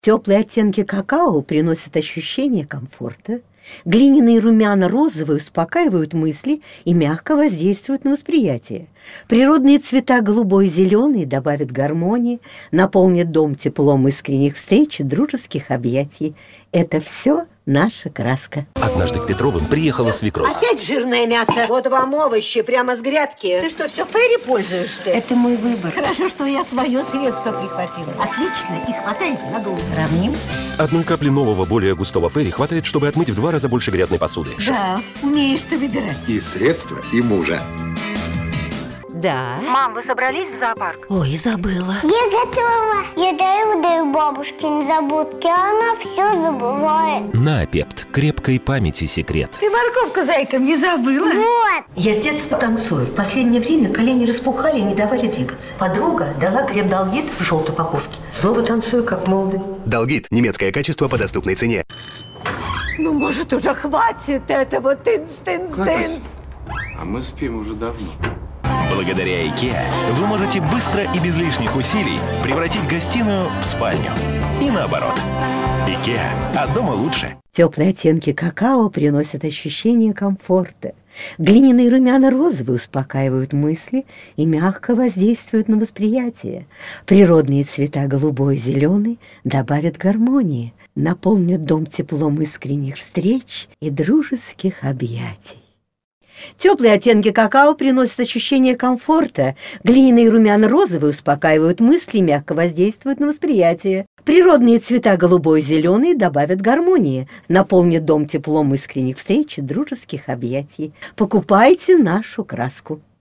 Теплые оттенки какао приносят ощущение комфорта. Глиняные румяна розовые успокаивают мысли и мягко воздействуют на восприятие. Природные цвета голубой и зеленый добавят гармонии, наполнят дом теплом искренних встреч и дружеских объятий. Это все наша краска. Однажды к Петровым приехала свекровь. Опять жирное мясо. Вот вам овощи прямо с грядки. Ты что, все Фейри пользуешься? Это мой выбор. Хорошо, что я свое средство прихватила. Отлично, и хватает надолго. Сравним. Одной капли нового, более густого Фейри хватает, чтобы отмыть в 2 раза больше грязной посуды. Да, умеешь ты выбирать. И средства, и мужа. Да. Мам, вы собрались в зоопарк? Ой, забыла. Я готова. Я даю бабушке незабудки, а она все забывает. Наапепт. Крепкой памяти секрет. Ты морковку, зайка, не забыла? Вот. Я с детства танцую. В последнее время колени распухали и не давали двигаться. Подруга дала крем Долгит в желтой упаковке. Снова танцую, как в молодости. Долгит. Немецкое качество по доступной цене. Ну, может, уже хватит этого тынц-тынц-тынц. А мы спим уже давно. Благодаря IKEA вы можете быстро и без лишних усилий превратить гостиную в спальню. И наоборот. IKEA от дома лучше. Теплые оттенки какао приносят ощущение комфорта. Глиняные румяна розовые успокаивают мысли и мягко воздействуют на восприятие. Природные цвета голубой и зеленый добавят гармонии, наполнят дом теплом искренних встреч и дружеских объятий. Теплые оттенки какао приносят ощущение комфорта. Глиняные румяна розовые успокаивают мысли и мягко воздействуют на восприятие. Природные цвета голубой и зеленый добавят гармонии, наполнят дом теплом искренних встреч и дружеских объятий. Покупайте нашу краску.